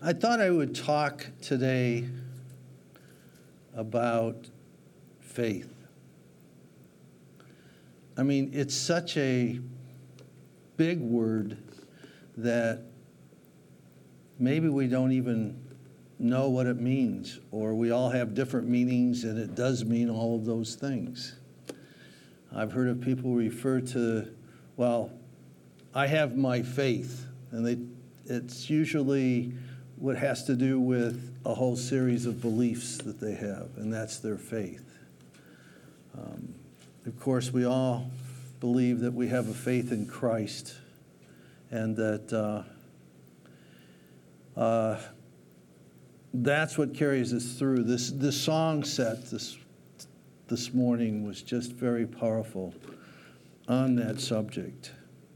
I thought I would talk today about faith. I mean, it's such a big word that maybe we don't even know what it means, or we all have different meanings, and it does mean all of those things. I've heard of people refer to, well, I have my faith, and it's usually what has to do with a whole series of beliefs that they have, and that's their faith. Of course, we all believe that we have a faith in Christ, and that that's what carries us through. This song set this morning was just very powerful on that subject.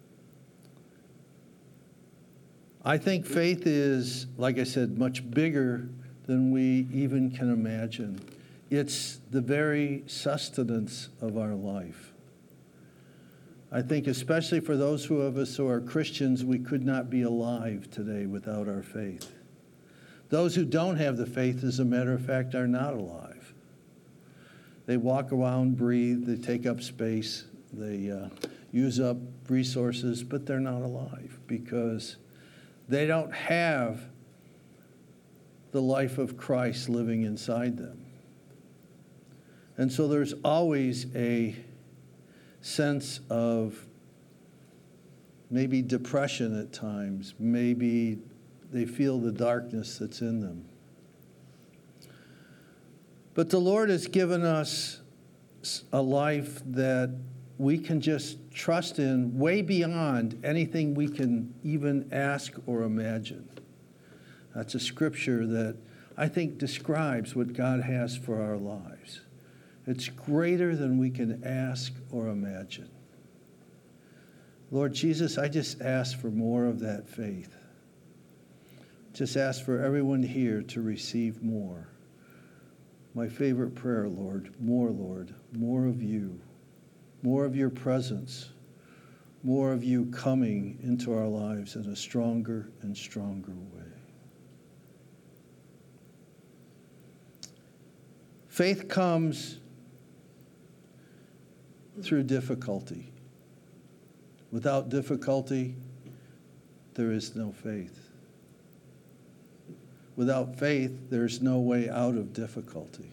I think faith is, like I said, much bigger than we even can imagine. It's the very sustenance of our life. I think especially for those of us who are Christians, we could not be alive today without our faith. Those who don't have the faith, as a matter of fact, are not alive. They walk around, breathe, they take up space, they use up resources, but they're not alive because they don't have the life of Christ living inside them. And so there's always a sense of maybe depression at times, maybe they feel the darkness that's in them. But the Lord has given us a life that we can just trust in way beyond anything we can even ask or imagine. That's a scripture that I think describes what God has for our lives. It's greater than we can ask or imagine. Lord Jesus, I just ask for more of that faith. Just ask for everyone here to receive more. My favorite prayer, Lord, more of you, more of your presence, more of you coming into our lives in a stronger and stronger way. Faith comes through difficulty. Without difficulty, there is no faith. Without faith, there's no way out of difficulty.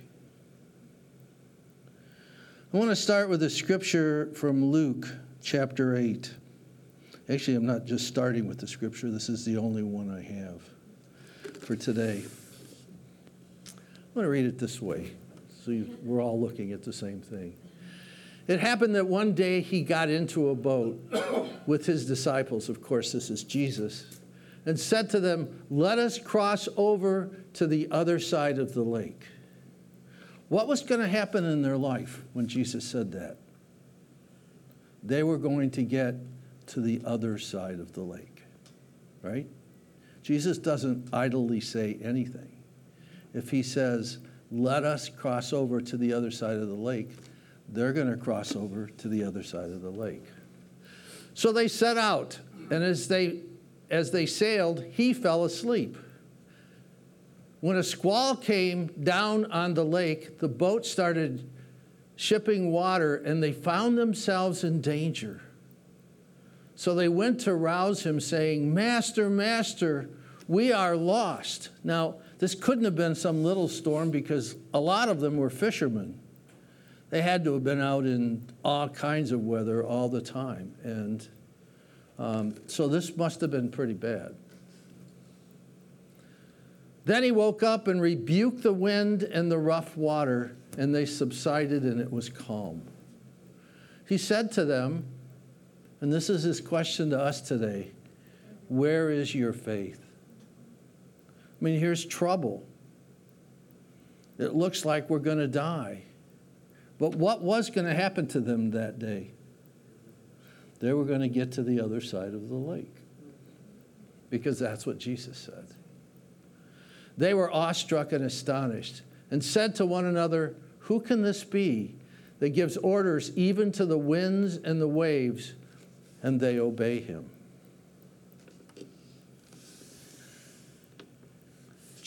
I want to start with a scripture from Luke chapter 8. Actually, I'm not just starting with the scripture. This is the only one I have for today. I'm going to read it this way, so we're all looking at the same thing. It happened that one day he got into a boat with his disciples. Of course, this is Jesus. And said to them, "Let us cross over to the other side of the lake." What was going to happen in their life when Jesus said that? They were going to get to the other side of the lake, right? Jesus doesn't idly say anything. If he says, "Let us cross over to the other side of the lake," they're going to cross over to the other side of the lake. So they set out, and as they sailed, he fell asleep. When a squall came down on the lake, the boat started shipping water, and they found themselves in danger. So they went to rouse him, saying, "Master, Master, we are lost." Now, this couldn't have been some little storm because a lot of them were fishermen. They had to have been out in all kinds of weather all the time. And so this must have been pretty bad. Then he woke up and rebuked the wind and the rough water, and they subsided, and it was calm. He said to them, and this is his question to us today, "Where is your faith?" I mean, here's trouble. It looks like we're going to die. But what was going to happen to them that day? They were going to get to the other side of the lake, because that's what Jesus said. They were awestruck and astonished, and said to one another, "Who can this be that gives orders even to the winds and the waves, and they obey him?"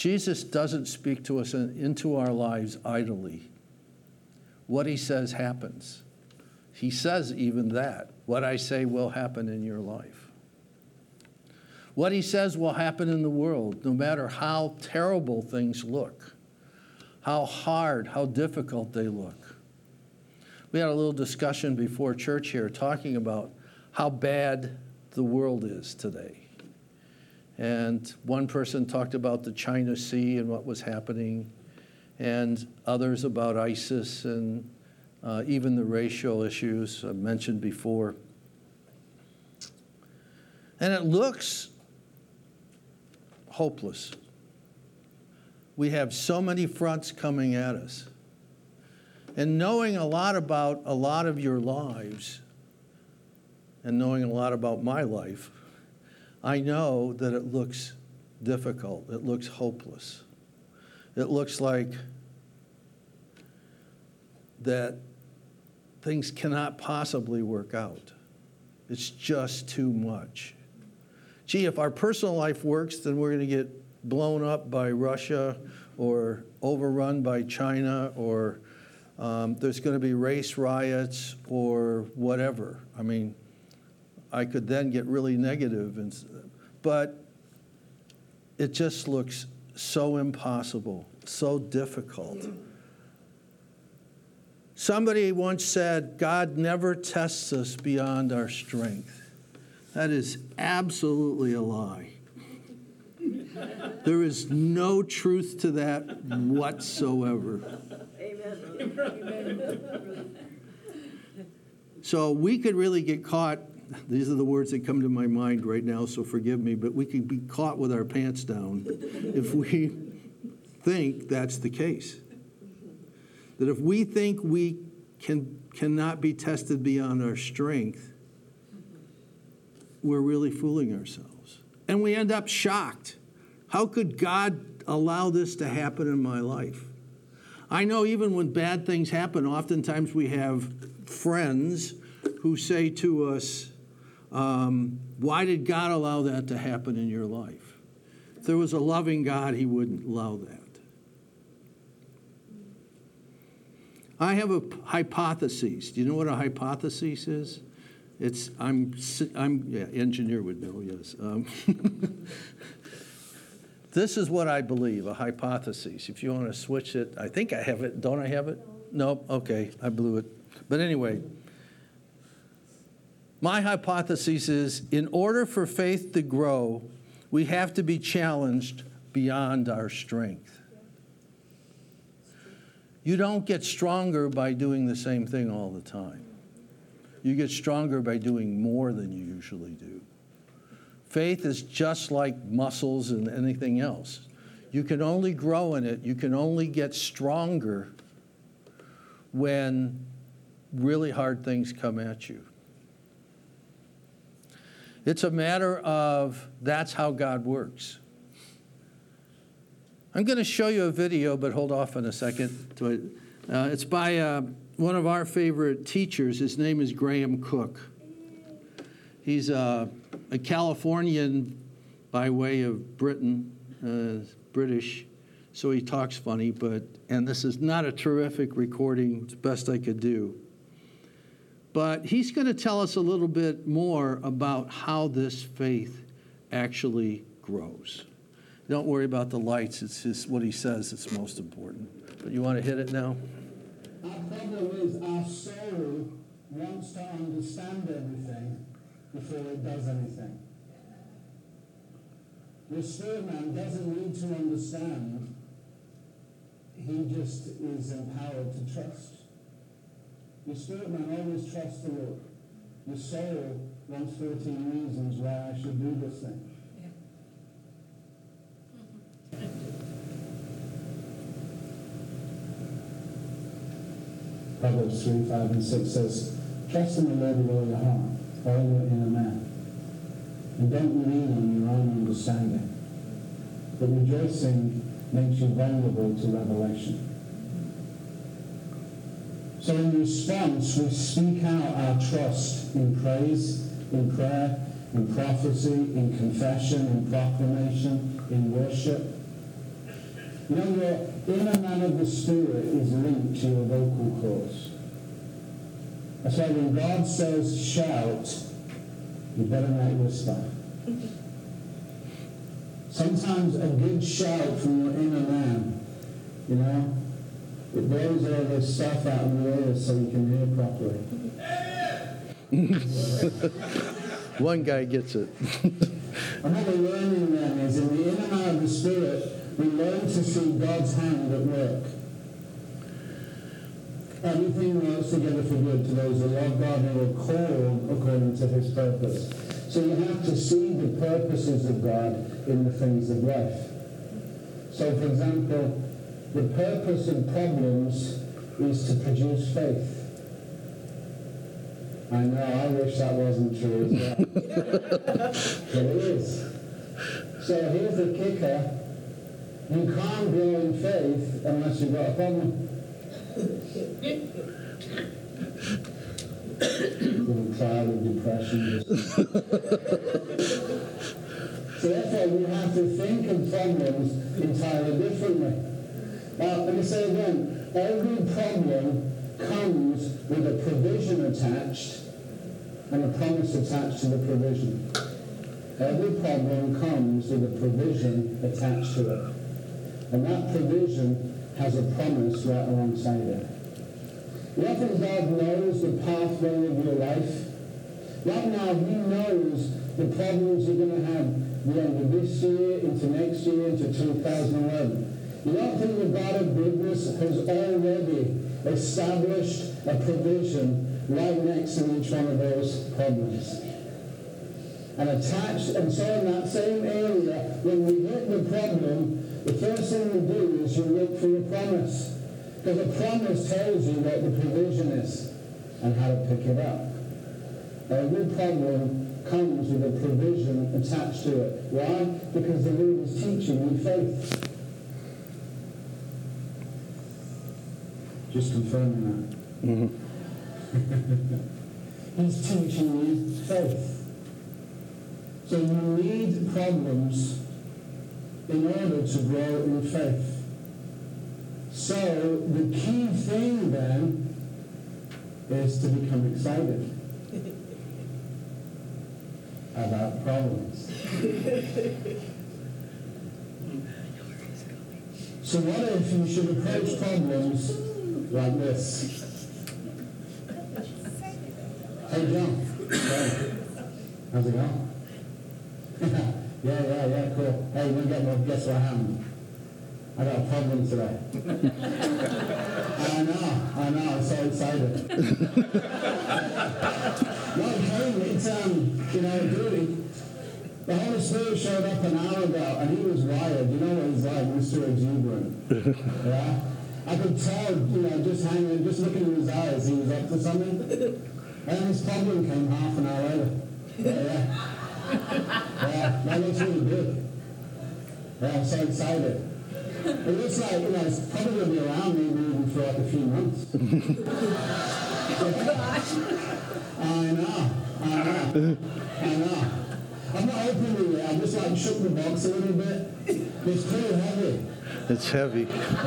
Jesus doesn't speak to us into our lives idly. What he says happens. He says even that. What I say will happen in your life. What he says will happen in the world, no matter how terrible things look, how hard, how difficult they look. We had a little discussion before church here talking about how bad the world is today. And one person talked about the China Sea and what was happening, and others about ISIS and even the racial issues I mentioned before. And it looks hopeless. We have so many fronts coming at us. And knowing a lot about a lot of your lives, and knowing a lot about my life, I know that it looks difficult. It looks hopeless. It looks like that things cannot possibly work out. It's just too much. Gee, if our personal life works, then we're going to get blown up by Russia or overrun by China, or there's going to be race riots or whatever. I mean, I could then get really negative, but it just looks so impossible, so difficult. Somebody once said, God never tests us beyond our strength. That is absolutely a lie. There is no truth to that whatsoever. Amen. So we could really get caught. These are the words that come to my mind right now, so forgive me, but we could be caught with our pants down if we think that's the case. That if we think we cannot be tested beyond our strength, we're really fooling ourselves. And we end up shocked. How could God allow this to happen in my life? I know even when bad things happen, oftentimes we have friends who say to us, why did God allow that to happen in your life? If there was a loving God, he wouldn't allow that. I have a hypothesis. Do you know what a hypothesis is? Engineer would know, yes. This is what I believe, a hypothesis. If you want to switch it, I think I have it. Don't I have it? Nope. Okay, I blew it. But anyway, my hypothesis is in order for faith to grow, we have to be challenged beyond our strength. You don't get stronger by doing the same thing all the time. You get stronger by doing more than you usually do. Faith is just like muscles and anything else. You can only grow in it, you can only get stronger when really hard things come at you. It's a matter of that's how God works. I'm going to show you a video, but hold off on a second. It's by one of our favorite teachers. His name is Graham Cook. He's a Californian by way of Britain, British, so he talks funny, and this is not a terrific recording. It's the best I could do. But he's going to tell us a little bit more about how this faith actually grows. Don't worry about the lights. It's just what he says that's most important. But you want to hit it now? Our problem is our soul wants to understand everything before it does anything. Your spirit man doesn't need to understand. He just is empowered to trust. Your spirit man always trusts the Lord. Your soul wants 13 reasons why I should do this thing. Proverbs 3, 5, and 6 says, trust in the Lord with all your heart, all your inner man. And don't lean on your own understanding. But rejoicing makes you vulnerable to revelation. So in response, we speak out our trust in praise, in prayer, in prophecy, in confession, in proclamation, in worship. You know, your inner man of the Spirit is linked to your vocal cords. That's why when God says shout, you better not whisper. Sometimes a good shout from your inner man, you know, it blows all this stuff out in the ears so you can hear properly. One guy gets it. And what we're learning then is in the inner man of the Spirit, we learn to see God's hand at work. Everything works together for good to those who love God and are called according to his purpose. So you have to see the purposes of God in the things of life. So, for example, the purpose of problems is to produce faith. I know, I wish that wasn't true as well. But it is. So here's the kicker. You can't grow in faith unless you've got a problem. Little cloud of depression. So therefore we have to think of problems entirely differently. Now, let me say again, every problem comes with a provision attached and a promise attached to the provision. Every problem comes with a provision attached to it. And that provision has a promise right alongside it. What if God knows the pathway of your life? Right now, he knows the problems you're going to have the end of this year, into next year, into 2011. You don't think the God of goodness has already established a provision right next to each one of those problems? And attached, and so in that same area, when we hit the problem, the first thing we do is you look for a promise. Because a promise tells you what the provision is and how to pick it up. Every problem comes with a provision attached to it. Why? Because the Lord is teaching you faith. Just confirming that. Mm-hmm. He's teaching you faith. So you need problems in order to grow in faith. So the key thing then is to become excited about problems. So what if you should approach problems like this? Hey John, hey, how's it going? Yeah, cool. Hey, you want to guess what happened? I got a problem today. I know, I'm so excited. No, it's, dude, the Holy Spirit showed up an hour ago, and he was wired. You know what he's like, Mr. Exuberant. Yeah? I could tell, just looking in his eyes, he was up to something. And his problem came half an hour later. Yeah, that looks really good. Yeah, I'm so excited. It looks like, it's probably going to be around me even for like a few months. I know. I'm not opening it yet. I just shook the box a little bit. It's pretty heavy. It's heavy.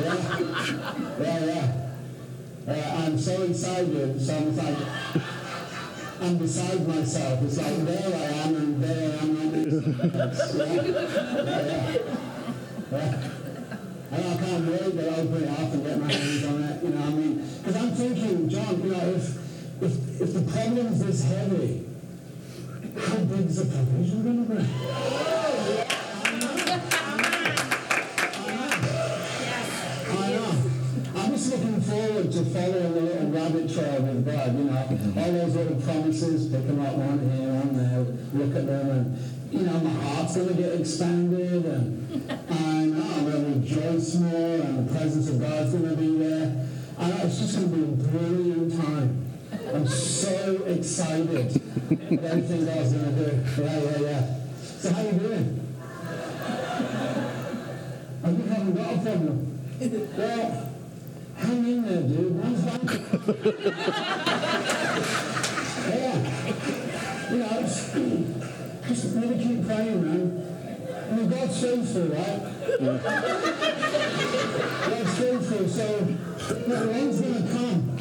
Yeah. I'm so excited. So I'm beside myself. It's like there I am and there I am like this. Yeah. And I can't wait to open it up and get my hands on it, Because I'm thinking, John, if the problem's this heavy, how big's the provision going to be? I know. I'm just looking forward to following the little rabbit trail with God, all those little promises, pick them up one here, one there, look at them, and, my heart's going to get expanded, and I know I'm going to rejoice more, and the presence of God's going to be there. I know it's just going to be a brilliant time. I'm so excited about everything God's going to do. Yeah. So how you doing? I think I haven't got a problem. Well, hang in there, dude. One's back. Yeah. Just maybe keep praying, man. God's faithful, right? cool. So, the rain's going to come.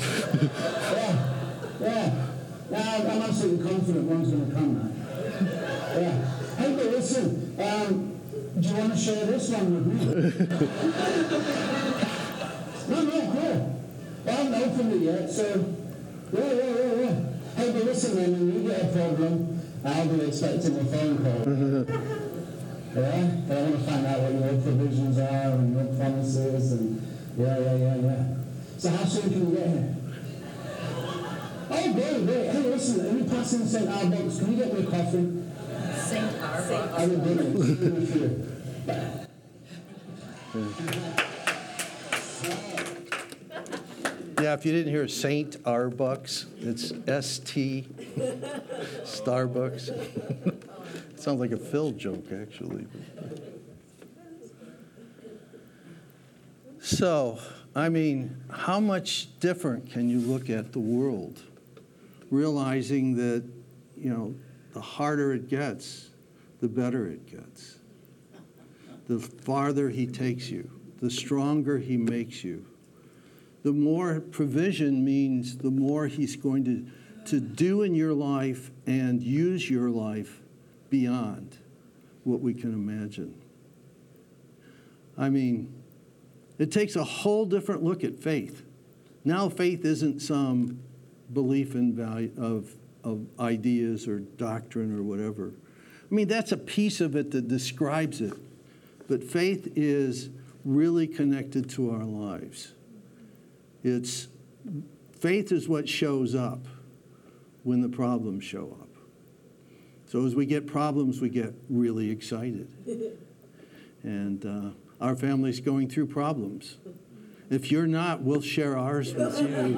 Yeah. Now, I'm absolutely confident one's going to come now. Yeah. Hey, but listen, do you want to share this one with me? No, cool. I haven't opened it yet, so, yeah. Hey, but listen, man, when you get a problem, I'll be expecting a phone call. Yeah? But I want to find out what your provisions are and your promises and yeah. So how soon can we get here? Oh, great. Hey, listen, are you passing St. Albans? Can you get me a coffee? St. Albans. I will bring it. Yeah, if you didn't hear Saint Arbucks, it's S-T, Starbucks. Sounds like a Phil joke, actually. So, I mean, how much different can you look at the world, realizing that, the harder it gets, the better it gets. The farther he takes you, the stronger he makes you. The more provision means the more he's going to do in your life and use your life beyond what we can imagine. I mean, it takes a whole different look at faith. Now faith isn't some belief in value of ideas or doctrine or whatever. I mean, that's a piece of it that describes it. But faith is really connected to our lives. Faith is what shows up when the problems show up. So as we get problems, we get really excited. And our family's going through problems. If you're not, we'll share ours with you.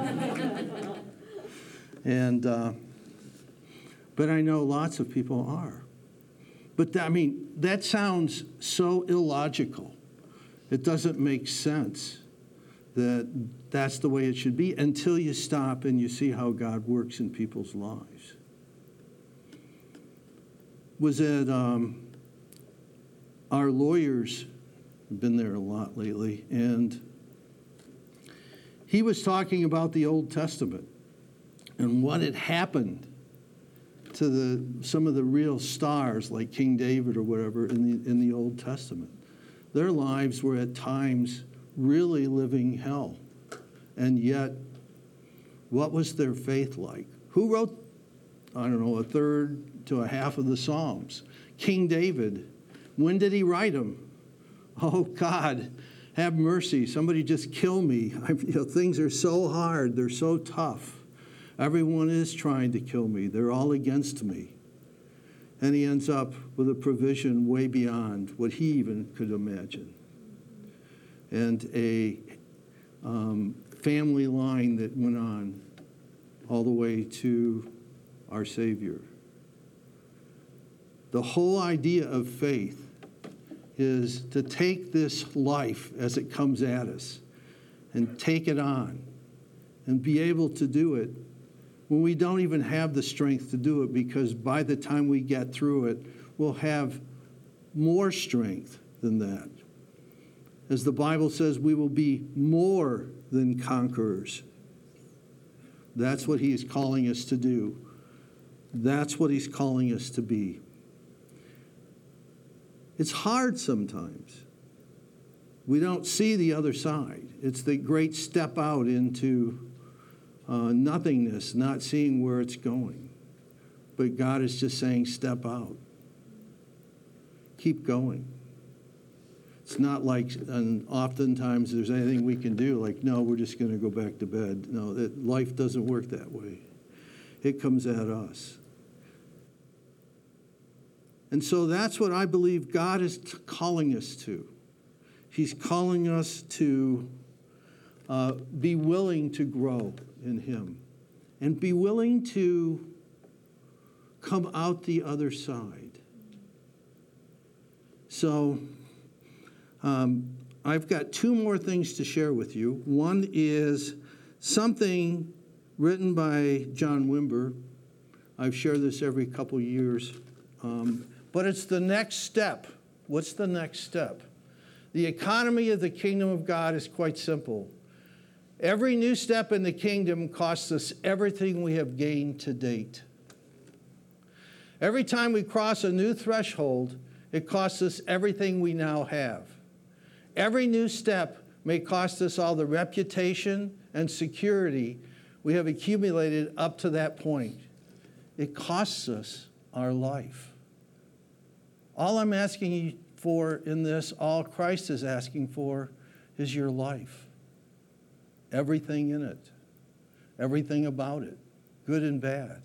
And but I know lots of people are. But that sounds so illogical. It doesn't make sense that that's the way it should be until you stop and you see how God works in people's lives. Was it our lawyers, been there a lot lately, and he was talking about the Old Testament and what had happened to some of the real stars like King David or whatever in the Old Testament. Their lives were at times really living hell. And yet, what was their faith like? Who wrote, a third to a half of the Psalms? King David. When did he write them? Oh, God, have mercy. Somebody just kill me. Things are so hard. They're so tough. Everyone is trying to kill me. They're all against me. And he ends up with a provision way beyond what he even could imagine. And a family line that went on all the way to our Savior. The whole idea of faith is to take this life as it comes at us and take it on and be able to do it when we don't even have the strength to do it, because by the time we get through it, we'll have more strength than that. As the Bible says, we will be more than conquerors. That's what he is calling us to do. That's what he's calling us to be. It's hard sometimes. We don't see the other side. It's the great step out into nothingness, not seeing where it's going. But God is just saying, step out. Keep going. It's not like, and oftentimes there's anything we can do, like, no, we're just going to go back to bed. No, life doesn't work that way. It comes at us. And so that's what I believe God is calling us to. He's calling us to be willing to grow in him and be willing to come out the other side. So I've got two more things to share with you. One is something written by John Wimber. I've shared this every couple years. But it's the next step. What's the next step? The economy of the kingdom of God is quite simple. Every new step in the kingdom costs us everything we have gained to date. Every time we cross a new threshold, it costs us everything we now have. Every new step may cost us all the reputation and security we have accumulated up to that point. It costs us our life. All I'm asking you for in this, all Christ is asking for, is your life. Everything in it. Everything about it. Good and bad.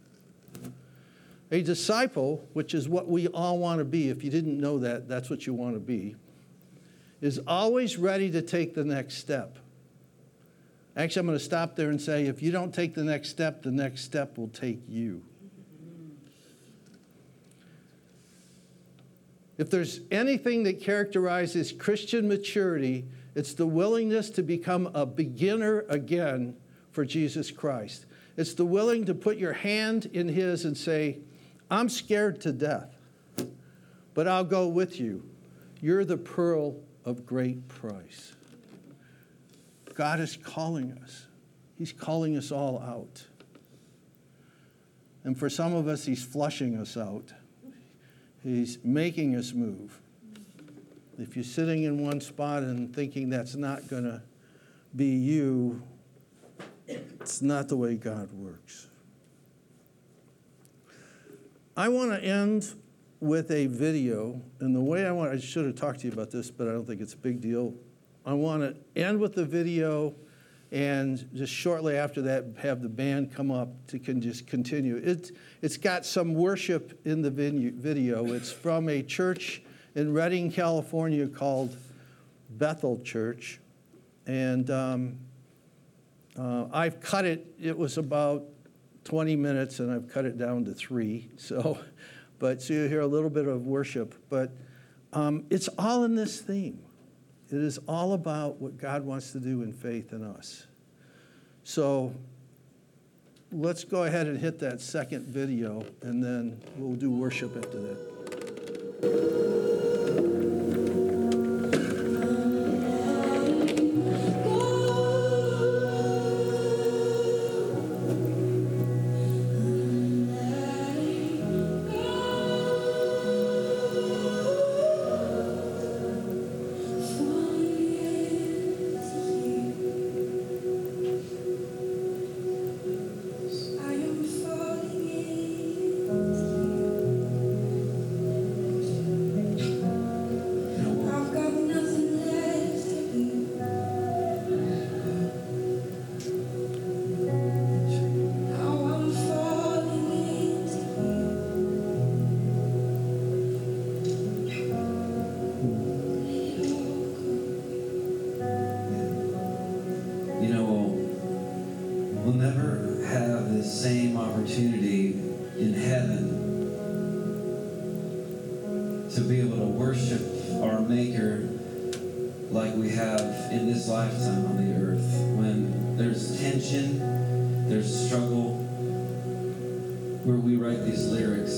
A disciple, which is what we all want to be, if you didn't know that, that's what you want to be, is always ready to take the next step. Actually, I'm going to stop there and say, if you don't take the next step will take you. If there's anything that characterizes Christian maturity, it's the willingness to become a beginner again for Jesus Christ. It's the willing to put your hand in his and say, I'm scared to death, but I'll go with you. You're the pearl of great price. God is calling us. He's calling us all out. And for some of us, he's flushing us out. He's making us move. If you're sitting in one spot and thinking that's not going to be you, it's not the way God works. I want to end with a video, and the way I should have talked to you about this, but I don't think it's a big deal. I want to end with the video, and just shortly after that, have the band come up to just continue. It's got some worship in the video. It's from a church in Redding, California called Bethel Church. And I've cut it. It was about 20 minutes, and I've cut it down to 3. So you'll hear a little bit of worship. But it's all in this theme. It is all about what God wants to do in faith in us. So let's go ahead and hit that second video, and then we'll do worship after that. We'll never have the same opportunity in heaven to be able to worship our Maker like we have in this lifetime on the earth. When there's tension, there's struggle, where we write these lyrics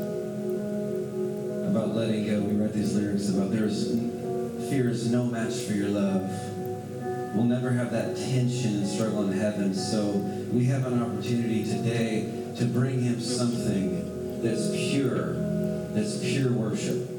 about letting go. We write these lyrics about fear is no match for your love. We'll never have that tension and struggle in heaven. So we have an opportunity today to bring him something that's pure worship.